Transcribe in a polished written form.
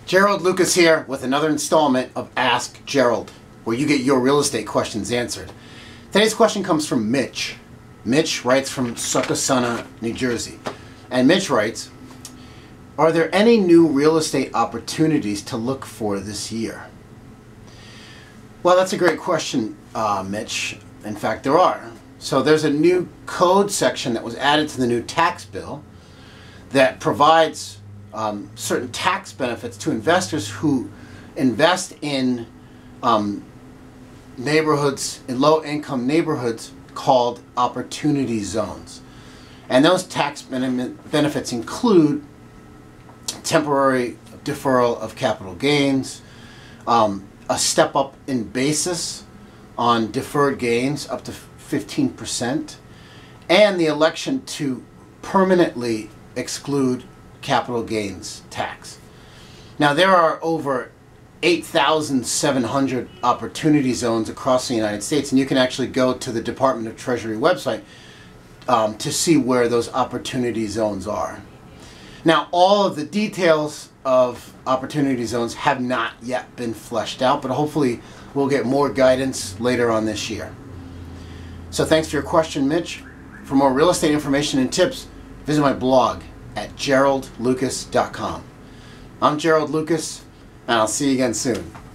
Gerald Lucas here with another installment of Ask Gerald, where you get your real estate questions answered. Today's question comes from Mitch. Mitch writes from Succossona, New Jersey. And Mitch writes, are there any new real estate opportunities to look for this year? Well, that's a great question, Mitch. In fact, there are. So there's a new code section that was added to the new tax bill that provides certain tax benefits to investors who invest in neighborhoods, in low-income neighborhoods called opportunity zones. And those tax benefits include temporary deferral of capital gains, a step up in basis on deferred gains up to 15%, and the election to permanently exclude capital gains tax. Now, there are over 8,700 opportunity zones across the United States, and you can actually go to the Department of Treasury website to see where those opportunity zones are. Now, all of the details of opportunity zones have not yet been fleshed out, but hopefully we'll get more guidance later on this year. So thanks for your question, Mitch. For more real estate information and tips, visit my blog at geraldlucas.com. I'm Gerald Lucas, and I'll see you again soon.